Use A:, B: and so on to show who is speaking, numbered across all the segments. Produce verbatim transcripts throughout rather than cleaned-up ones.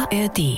A: A R D.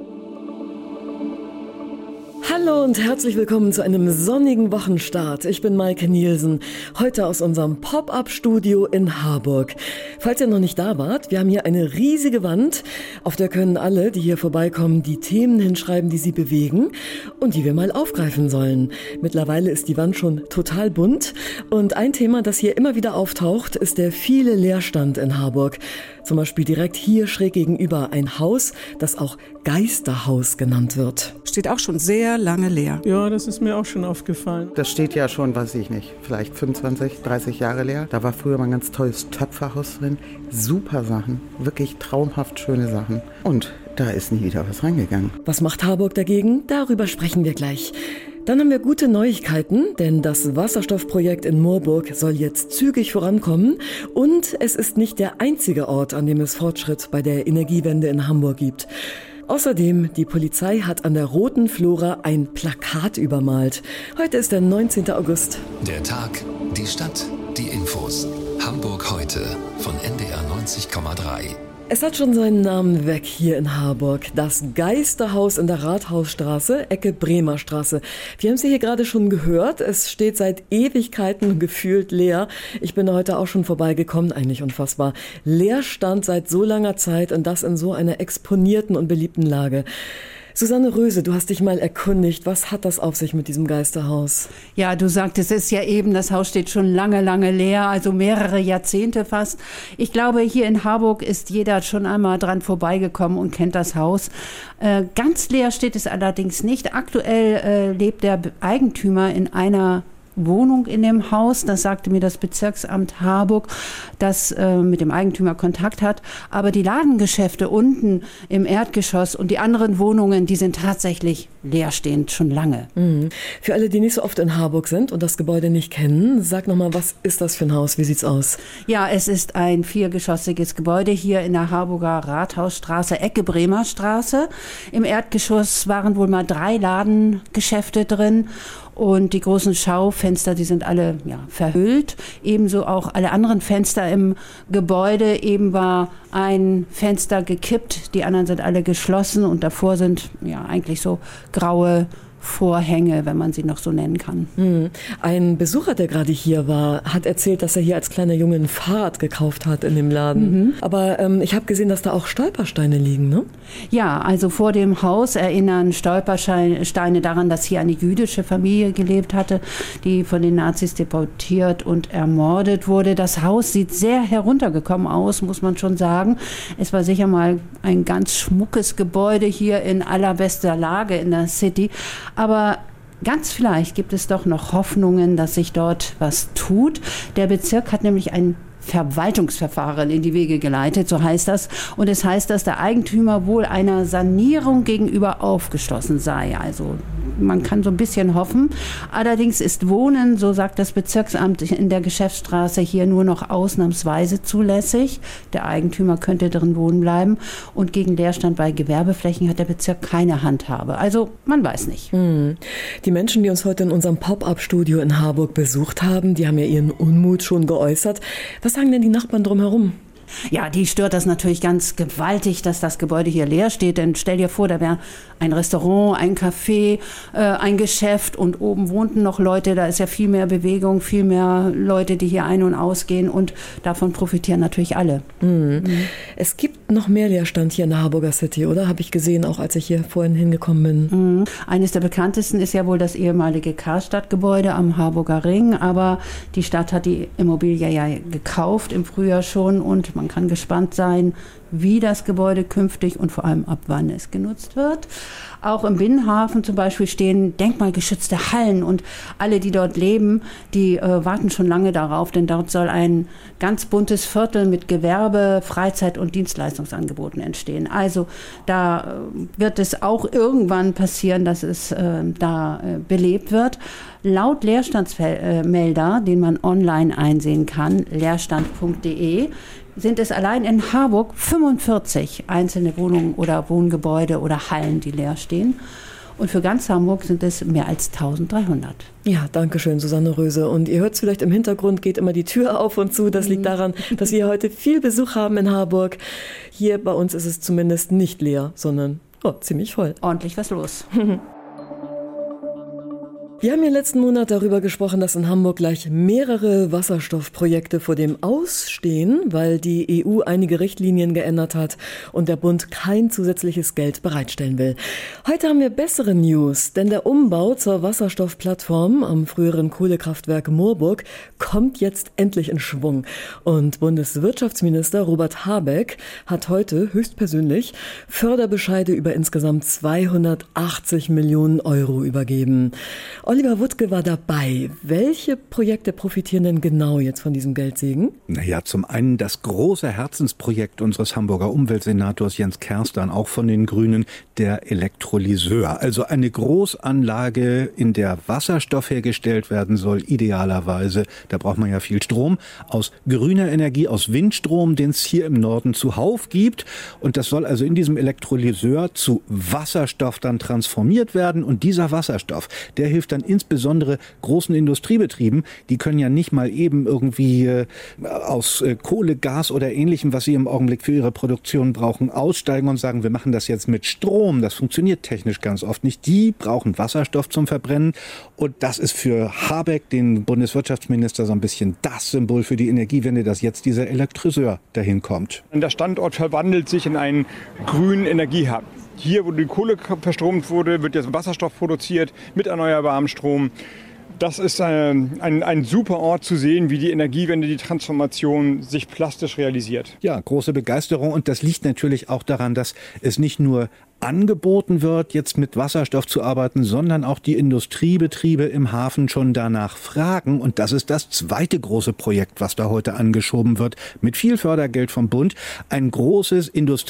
B: Hallo und herzlich willkommen zu einem sonnigen Wochenstart. Ich bin Maike Nielsen, heute aus unserem Pop-Up-Studio in Harburg. Falls ihr noch nicht da wart, wir haben hier eine riesige Wand, auf der können alle, die hier vorbeikommen, die Themen hinschreiben, die sie bewegen und die wir mal aufgreifen sollen. Mittlerweile ist die Wand schon total bunt und ein Thema, das hier immer wieder auftaucht, ist der viele Leerstand in Harburg. Zum Beispiel direkt hier schräg gegenüber ein Haus, das auch Geisterhaus genannt wird.
C: Steht auch schon sehr lange leer.
D: Ja, das ist mir auch schon aufgefallen.
E: Das steht ja schon, weiß ich nicht, vielleicht fünfundzwanzig, dreißig Jahre leer. Da war früher mal ein ganz tolles Töpferhaus drin. Super Sachen, wirklich traumhaft schöne Sachen. Und da ist nie wieder was reingegangen.
B: Was macht Harburg dagegen? Darüber sprechen wir gleich. Dann haben wir gute Neuigkeiten, denn das Wasserstoffprojekt in Moorburg soll jetzt zügig vorankommen und es ist nicht der einzige Ort, an dem es Fortschritt bei der Energiewende in Hamburg gibt. Außerdem, die Polizei hat an der Roten Flora ein Plakat übermalt. Heute ist der neunzehnten August.
A: Der Tag, die Stadt, die Infos. Hamburg heute von N D R neunzig Komma drei.
B: Es hat schon seinen Namen weg hier in Harburg. Das Geisterhaus in der Rathausstraße, Ecke Bremer Straße. Wir haben es hier gerade schon gehört. Es steht seit Ewigkeiten gefühlt leer. Ich bin da heute auch schon vorbeigekommen. Eigentlich unfassbar. Leerstand seit so langer Zeit und das in so einer exponierten und beliebten Lage. Susanne Röse, du hast dich mal erkundigt. Was hat das auf sich mit diesem Geisterhaus?
C: Ja, du sagtest es ja eben, das Haus steht schon lange, lange leer, also mehrere Jahrzehnte fast. Ich glaube, hier in Harburg ist jeder schon einmal dran vorbeigekommen und kennt das Haus. Äh, ganz leer steht es allerdings nicht. Aktuell äh, lebt der Eigentümer in einer Wohnung in dem Haus. Das sagte mir das Bezirksamt Harburg, das äh, mit dem Eigentümer Kontakt hat. Aber die Ladengeschäfte unten im Erdgeschoss und die anderen Wohnungen, die sind tatsächlich leerstehend schon lange.
B: Mhm. Für alle, die nicht so oft in Harburg sind und das Gebäude nicht kennen, sag nochmal, was ist das für ein Haus? Wie sieht's aus?
C: Ja, es ist ein viergeschossiges Gebäude hier in der Harburger Rathausstraße, Ecke Bremer Straße. Im Erdgeschoss waren wohl mal drei Ladengeschäfte drin. Und die großen Schaufenster, die sind alle ja, verhüllt. Ebenso auch alle anderen Fenster im Gebäude. Eben war ein Fenster gekippt, die anderen sind alle geschlossen. Und davor sind ja eigentlich so graue Vorhänge, wenn man sie noch so nennen kann.
B: Hm. Ein Besucher, der gerade hier war, hat erzählt, dass er hier als kleiner Junge ein Fahrrad gekauft hat in dem Laden. Mhm. Aber ähm, ich habe gesehen, dass da auch Stolpersteine liegen, ne?
C: Ja, also vor dem Haus erinnern Stolpersteine daran, dass hier eine jüdische Familie gelebt hatte, die von den Nazis deportiert und ermordet wurde. Das Haus sieht sehr heruntergekommen aus, muss man schon sagen. Es war sicher mal ein ganz schmuckes Gebäude hier in allerbester Lage in der City. Aber ganz vielleicht gibt es doch noch Hoffnungen, dass sich dort was tut. Der Bezirk hat nämlich ein Verwaltungsverfahren in die Wege geleitet, so heißt das. Und es heißt, dass der Eigentümer wohl einer Sanierung gegenüber aufgeschlossen sei. Also man kann so ein bisschen hoffen. Allerdings ist Wohnen, so sagt das Bezirksamt, in der Geschäftsstraße hier nur noch ausnahmsweise zulässig. Der Eigentümer könnte drin wohnen bleiben. Und gegen Leerstand bei Gewerbeflächen hat der Bezirk keine Handhabe. Also man weiß nicht.
B: Hm. Die Menschen, die uns heute in unserem Pop-Up-Studio in Harburg besucht haben, die haben ja ihren Unmut schon geäußert. Was sagen denn die Nachbarn drumherum?
C: Ja, die stört das natürlich ganz gewaltig, dass das Gebäude hier leer steht. Denn stell dir vor, da wäre ein Restaurant, ein Café, äh, ein Geschäft und oben wohnten noch Leute. Da ist ja viel mehr Bewegung, viel mehr Leute, die hier ein- und ausgehen und davon profitieren natürlich alle.
B: Mhm. Mhm. Es gibt noch mehr Leerstand hier in der Harburger City, oder? Habe ich gesehen, auch als ich hier vorhin hingekommen bin.
C: Mhm. Eines der bekanntesten ist ja wohl das ehemalige Karstadt-Gebäude am Harburger Ring. Aber die Stadt hat die Immobilie ja gekauft im Frühjahr schon und man kann gespannt sein, wie das Gebäude künftig und vor allem ab wann es genutzt wird. Auch im Binnenhafen zum Beispiel stehen denkmalgeschützte Hallen und alle, die dort leben, die äh, warten schon lange darauf, denn dort soll ein ganz buntes Viertel mit Gewerbe, Freizeit- und Dienstleistungsangeboten entstehen. Also da äh, wird es auch irgendwann passieren, dass es äh, da äh, belebt wird. Laut Leerstandsmelder, den man online einsehen kann, leerstand punkt de, sind es allein in Harburg fünfundvierzig einzelne Wohnungen oder Wohngebäude oder Hallen, die leer stehen. Und für ganz Hamburg sind es mehr als eintausenddreihundert.
B: Ja, danke schön, Susanne Röse. Und ihr hört es vielleicht im Hintergrund, geht immer die Tür auf und zu. Das liegt daran, dass wir heute viel Besuch haben in Harburg. Hier bei uns ist es zumindest nicht leer, sondern oh, ziemlich voll.
C: Ordentlich was los.
B: Wir haben ja letzten Monat darüber gesprochen, dass in Hamburg gleich mehrere Wasserstoffprojekte vor dem Aus stehen, weil die E U einige Richtlinien geändert hat und der Bund kein zusätzliches Geld bereitstellen will. Heute haben wir bessere News, denn der Umbau zur Wasserstoffplattform am früheren Kohlekraftwerk Moorburg kommt jetzt endlich in Schwung. Und Bundeswirtschaftsminister Robert Habeck hat heute höchstpersönlich Förderbescheide über insgesamt zweihundertachtzig Millionen Euro übergeben. Oliver Wuttke war dabei. Welche Projekte profitieren denn genau jetzt von diesem Geldsegen?
F: Naja, zum einen das große Herzensprojekt unseres Hamburger Umweltsenators Jens Kerstan, auch von den Grünen, der Elektrolyseur. Also eine Großanlage, in der Wasserstoff hergestellt werden soll, idealerweise. Da braucht man ja viel Strom. Aus grüner Energie, aus Windstrom, den es hier im Norden zuhauf gibt. Und das soll also in diesem Elektrolyseur zu Wasserstoff dann transformiert werden. Und dieser Wasserstoff, der hilft dann insbesondere großen Industriebetrieben, die können ja nicht mal eben irgendwie äh, aus äh, Kohle, Gas oder Ähnlichem, was sie im Augenblick für ihre Produktion brauchen, aussteigen und sagen, wir machen das jetzt mit Strom. Das funktioniert technisch ganz oft nicht. Die brauchen Wasserstoff zum Verbrennen und das ist für Habeck, den Bundeswirtschaftsminister, so ein bisschen das Symbol für die Energiewende, dass jetzt dieser Elektrolyseur dahin kommt.
G: Der Standort verwandelt sich in einen grünen Energiehub. Hier, wo die Kohle verstromt wurde, wird jetzt Wasserstoff produziert mit erneuerbarem Strom. Das ist ein, ein, ein super Ort zu sehen, wie die Energiewende, die Transformation sich plastisch realisiert.
F: Ja, große Begeisterung und das liegt natürlich auch daran, dass es nicht nur angeboten wird, jetzt mit Wasserstoff zu arbeiten, sondern auch die Industriebetriebe im Hafen schon danach fragen. Und das ist das zweite große Projekt, was da heute angeschoben wird, mit viel Fördergeld vom Bund. Ein großes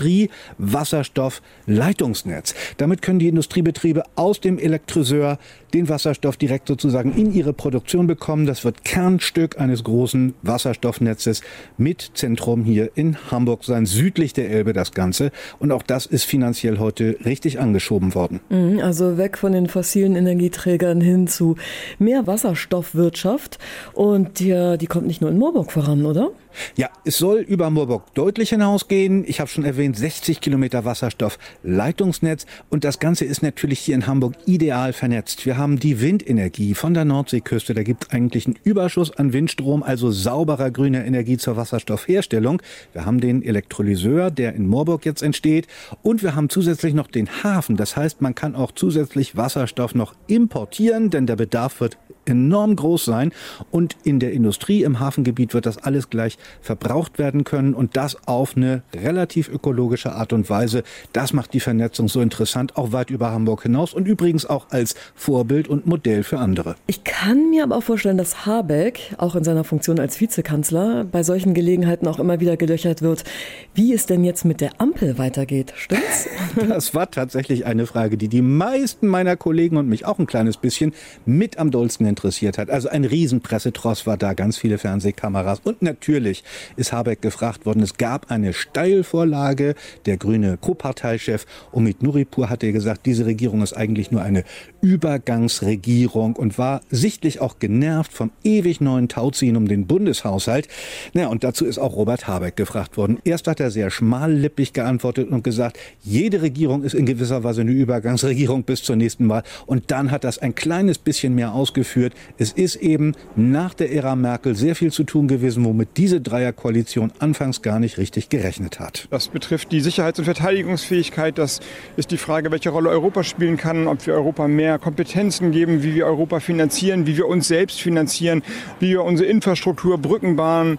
F: Industrie-Wasserstoff-Leitungsnetz. Damit können die Industriebetriebe aus dem Elektrolyseur den Wasserstoff direkt sozusagen in ihre Produktion bekommen. Das wird Kernstück eines großen Wasserstoffnetzes mit Zentrum hier in Hamburg sein, südlich der Elbe das Ganze. Und auch das ist finanziell heute richtig angeschoben worden.
B: Also weg von den fossilen Energieträgern hin zu mehr Wasserstoffwirtschaft. Und die, die kommt nicht nur in Moorburg voran, oder?
F: Ja, es soll über Moorburg deutlich hinausgehen. Ich habe schon erwähnt, sechzig Kilometer Wasserstoffleitungsnetz. Und das Ganze ist natürlich hier in Hamburg ideal vernetzt. Wir haben die Windenergie von der Nordseeküste. Da gibt es eigentlich einen Überschuss an Windstrom, also sauberer grüner Energie zur Wasserstoffherstellung. Wir haben den Elektrolyseur, der in Moorburg jetzt entsteht. Und wir haben zusätzlich noch den Hafen. Das heißt, man kann auch zusätzlich Wasserstoff noch importieren, denn der Bedarf wird enorm groß sein. Und in der Industrie im Hafengebiet wird das alles gleich verbraucht werden können und das auf eine relativ ökologische Art und Weise. Das macht die Vernetzung so interessant, auch weit über Hamburg hinaus und übrigens auch als Vorbild und Modell für andere.
B: Ich kann mir aber auch vorstellen, dass Habeck, auch in seiner Funktion als Vizekanzler, bei solchen Gelegenheiten auch immer wieder gelöchert wird, wie es denn jetzt mit der Ampel weitergeht. Stimmt's?
F: Das war tatsächlich eine Frage, die die meisten meiner Kollegen und mich auch ein kleines bisschen mit am dollsten interessiert hat. Also ein Riesenpressetross war da, ganz viele Fernsehkameras und natürlich ist Habeck gefragt worden. Es gab eine Steilvorlage. Der grüne Co-Parteichef Omid Nuripur hatte gesagt, diese Regierung ist eigentlich nur eine Übergangsregierung und war sichtlich auch genervt vom ewig neuen Tauziehen um den Bundeshaushalt. Naja, und dazu ist auch Robert Habeck gefragt worden. Erst hat er sehr schmallippig geantwortet und gesagt, jede Regierung ist in gewisser Weise eine Übergangsregierung bis zur nächsten Wahl. Und dann hat das ein kleines bisschen mehr ausgeführt. Es ist eben nach der Ära Merkel sehr viel zu tun gewesen, womit diese Dreierkoalition anfangs gar nicht richtig gerechnet hat.
G: Das betrifft die Sicherheits- und Verteidigungsfähigkeit. Das ist die Frage, welche Rolle Europa spielen kann, ob wir Europa mehr Kompetenzen geben, wie wir Europa finanzieren, wie wir uns selbst finanzieren, wie wir unsere Infrastruktur, Brückenbahnen,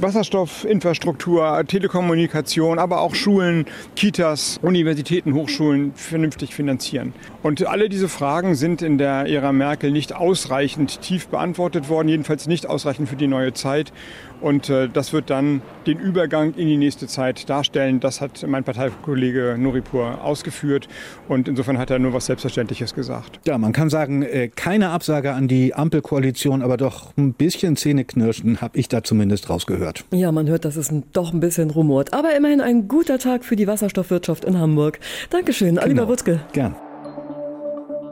G: Wasserstoffinfrastruktur, Telekommunikation, aber auch Schulen, Kitas, Universitäten, Hochschulen vernünftig finanzieren. Und alle diese Fragen sind in der Ära Merkel nicht ausreichend tief beantwortet worden, jedenfalls nicht ausreichend für die neue Zeit. Und äh, das wird dann den Übergang in die nächste Zeit darstellen. Das hat mein Parteikollege Nuripur ausgeführt. Und insofern hat er nur was Selbstverständliches gesagt.
F: Ja, man kann sagen, äh, keine Absage an die Ampelkoalition, aber doch ein bisschen Zähneknirschen habe ich da zumindest rausgehört.
B: Ja, man hört, dass es ein, doch ein bisschen rumort. Aber immerhin ein guter Tag für die Wasserstoffwirtschaft in Hamburg. Dankeschön, Oliver
F: Genau.
B: Wuttke.
F: Gern.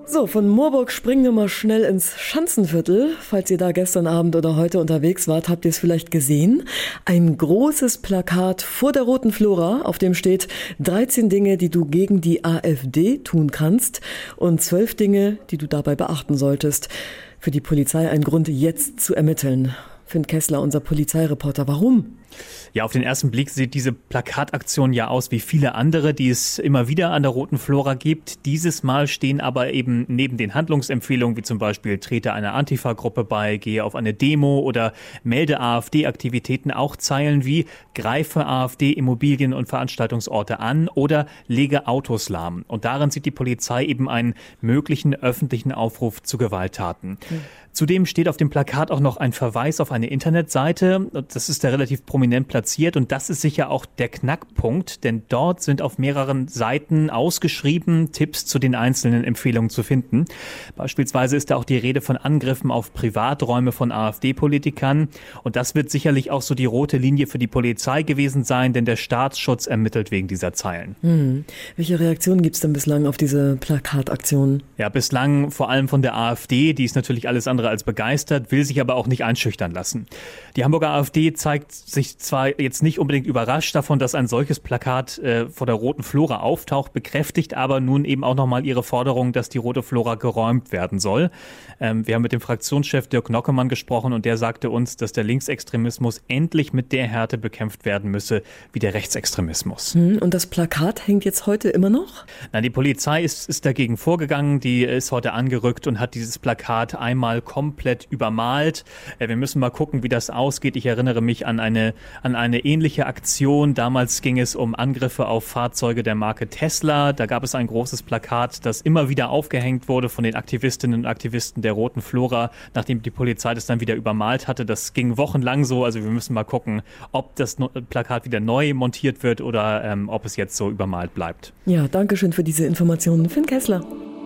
B: So, von Moorburg springen wir mal schnell ins Schanzenviertel. Falls ihr da gestern Abend oder heute unterwegs wart, habt ihr es vielleicht gesehen. Ein großes Plakat vor der Roten Flora, auf dem steht dreizehn Dinge, die du gegen die AfD tun kannst und zwölf Dinge, die du dabei beachten solltest. Für die Polizei ein Grund, jetzt zu ermitteln. Finn Kessler, unser Polizeireporter. Warum?
H: Ja, auf den ersten Blick sieht diese Plakataktion ja aus wie viele andere, die es immer wieder an der Roten Flora gibt. Dieses Mal stehen aber eben neben den Handlungsempfehlungen, wie zum Beispiel trete einer Antifa-Gruppe bei, gehe auf eine Demo oder melde AfD-Aktivitäten, auch Zeilen wie greife AfD-Immobilien und Veranstaltungsorte an oder lege Autos lahm. Und darin sieht die Polizei eben einen möglichen öffentlichen Aufruf zu Gewalttaten. Mhm. Zudem steht auf dem Plakat auch noch ein Verweis auf eine Internetseite. Das ist da relativ prominent platziert und das ist sicher auch der Knackpunkt, denn dort sind auf mehreren Seiten ausgeschrieben Tipps zu den einzelnen Empfehlungen zu finden. Beispielsweise ist da auch die Rede von Angriffen auf Privaträume von AfD-Politikern und das wird sicherlich auch so die rote Linie für die Polizei gewesen sein, denn der Staatsschutz ermittelt wegen dieser Zeilen.
B: Hm. Welche Reaktionen gibt es denn bislang auf diese Plakataktion?
H: Ja, bislang vor allem von der AfD, die ist natürlich alles andere als begeistert, will sich aber auch nicht einschüchtern lassen. Die Hamburger AfD zeigt sich zwar jetzt nicht unbedingt überrascht davon, dass ein solches Plakat äh, vor der Roten Flora auftaucht, bekräftigt aber nun eben auch nochmal ihre Forderung, dass die Rote Flora geräumt werden soll. Ähm, wir haben mit dem Fraktionschef Dirk Nockemann gesprochen und der sagte uns, dass der Linksextremismus endlich mit der Härte bekämpft werden müsse wie der Rechtsextremismus.
B: Hm, und das Plakat hängt jetzt heute immer noch?
H: Nein, die Polizei ist, ist dagegen vorgegangen, die ist heute angerückt und hat dieses Plakat einmal komplett übermalt. Wir müssen mal gucken, wie das ausgeht. Ich erinnere mich an eine, an eine ähnliche Aktion. Damals ging es um Angriffe auf Fahrzeuge der Marke Tesla. Da gab es ein großes Plakat, das immer wieder aufgehängt wurde von den Aktivistinnen und Aktivisten der Roten Flora, nachdem die Polizei das dann wieder übermalt hatte. Das ging wochenlang so. Also wir müssen mal gucken, ob das Plakat wieder neu montiert wird oder ähm, ob es jetzt so übermalt bleibt.
B: Ja, danke schön für diese Informationen, Finn Kessler.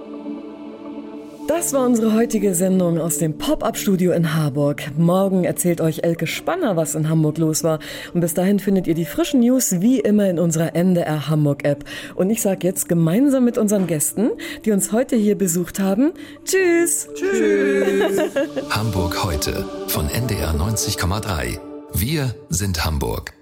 B: Das war unsere heutige Sendung aus dem Pop-Up-Studio in Harburg. Morgen erzählt euch Elke Spanner, was in Hamburg los war. Und bis dahin findet ihr die frischen News wie immer in unserer N D R Hamburg-App. Und ich sage jetzt gemeinsam mit unseren Gästen, die uns heute hier besucht haben, tschüss.
A: Tschüss. Hamburg heute von N D R neunzig Komma drei. Wir sind Hamburg.